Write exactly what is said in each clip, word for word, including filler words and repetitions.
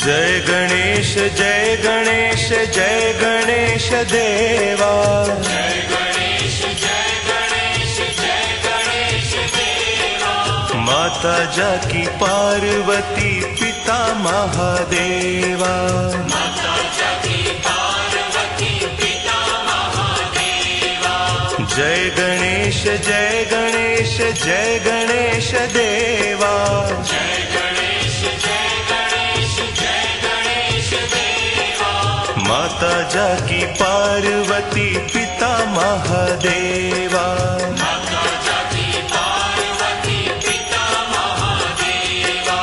जय गणेश जय गणेश जय गणेश देवा। जय गणेश जय गणेश जय गणेश देवा। माता जाकी पार्वती पिता महादेवा। माता जाकी पार्वती पिता महादेवा। जय गणेश जय गणेश जय गणेश देवा। जय गणेश जय गणेश जय गणेश देवा। माता जाकी पार्वती पिता महादेवा। माता जाकी पार्वती पिता महादेवा।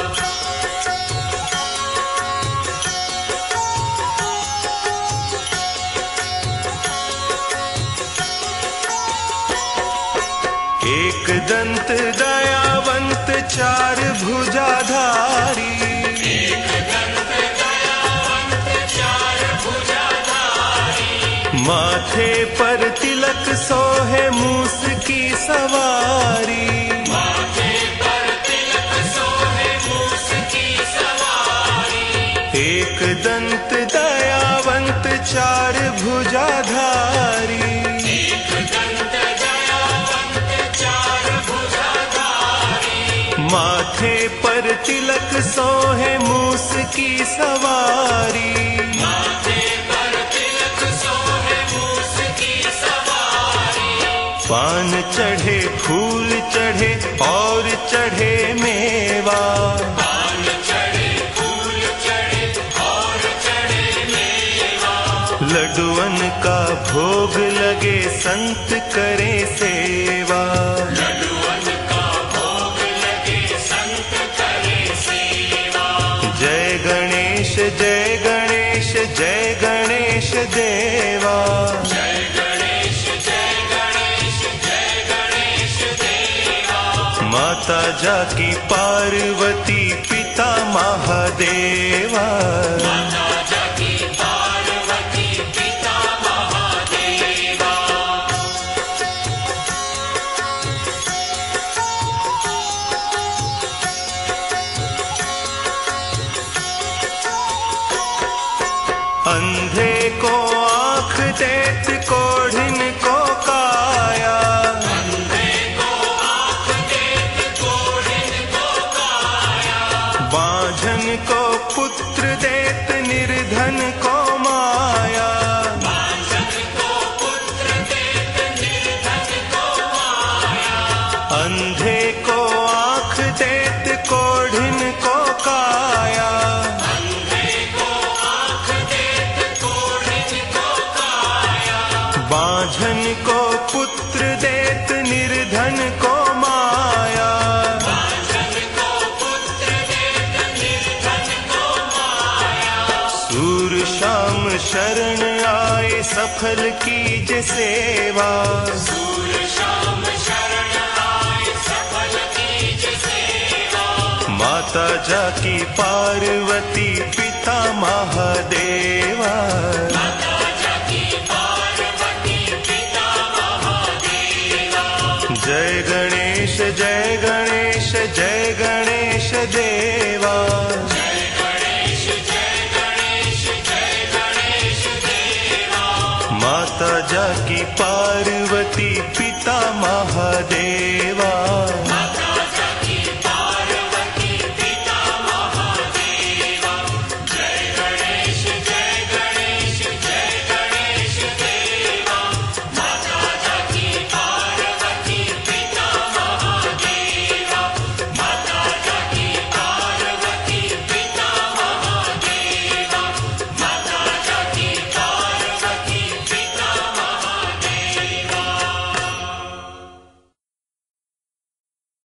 एक दंत दयावंत चार भुजाधारी। एक दंत दयावंत चार भुजाधारी। माथे पर तिलक सोहे मूस की सवारी। माथे पर तिलक सोहे मूस की सवारी। एक दंत दयावंत चार भुजाधारी। एक दंत दयावंत चार भुजाधारी। माथे पर तिलक सोहे मूस की सवारी। माथे पर तिलक सोहे मूस की सवारी। पान चढ़े फूल चढ़े और चढ़े मेवा। पान चढ़े फूल चढ़े और चढ़े मेवा। लड्डुअन का भोग लगे संत करे सेवा। लड्डुअन का भोग लगे संत करे सेवा। जय गणेश जय गणेश जय गणेश देवा। जय गणेश जय गणेश जय गणेश देवा। माता जाकी पार्वती पिता महादेवा। माता जाकी पार्वती पिता महादेवा। अंधे को आँख देत कोढ़िन को काया। अंधे को आँख देत कोढ़िन को काया। बांझन को पुत्र देत निर्धन को माया। बांझन को पुत्र देत निर्धन को माया। अंधे को आँख देत कोढ़िन को काया। अंधे को आँख देत कोढ़िन को काया। बांझन को पुत्र देत निर्धन को माया। बांझन को पुत्र देत निर्धन को माया। सूर शाम शरण आए सफल कीजे सेवा। सूर शाम शरण आए सफल कीज सेवा। माता जाकी पार्वती पिता महादेवा। माता जाकी पार्वती पिता महादेवा। जय गणेश जय गणेश जय गणेश देवा। जय गणेश जय गणेश जय गणेश देवा। माता जाकी पार्वती पिता महादेवा।